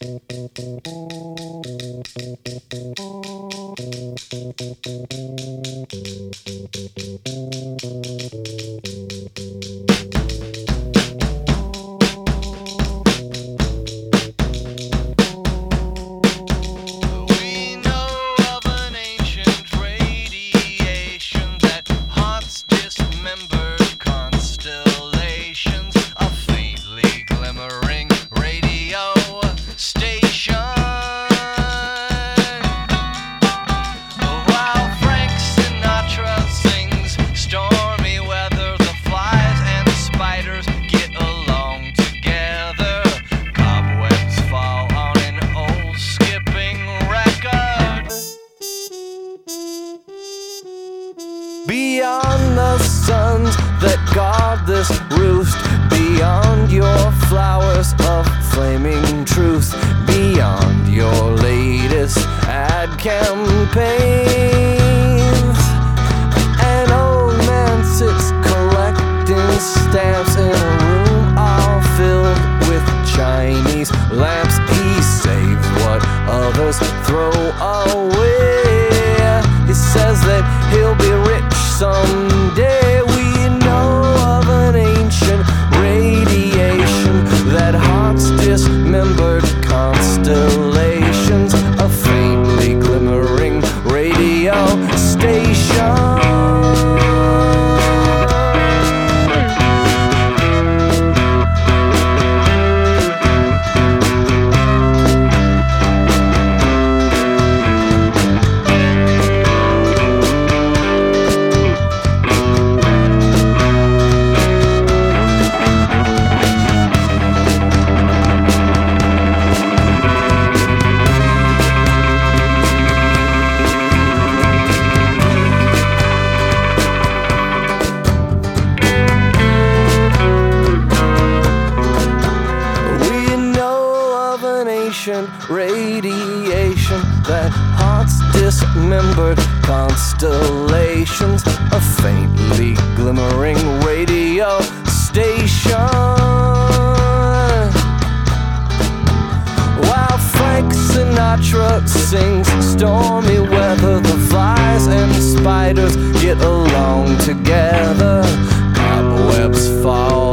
Beyond the suns that guard this roost, beyond your flowers of flaming truth, beyond your latest ad campaigns, an old man sits collecting stamps in a room all filled with Chinese lamps. He saves what others throw away. He says that he'll be rich someday. We know of an ancient radiation that haunts dismembered constellations, a faintly glimmering radio station. Radiation that haunts dismembered constellations, a faintly glimmering radio station. While Frank Sinatra sings stormy weather, the flies and spiders get along together. Cobwebs fall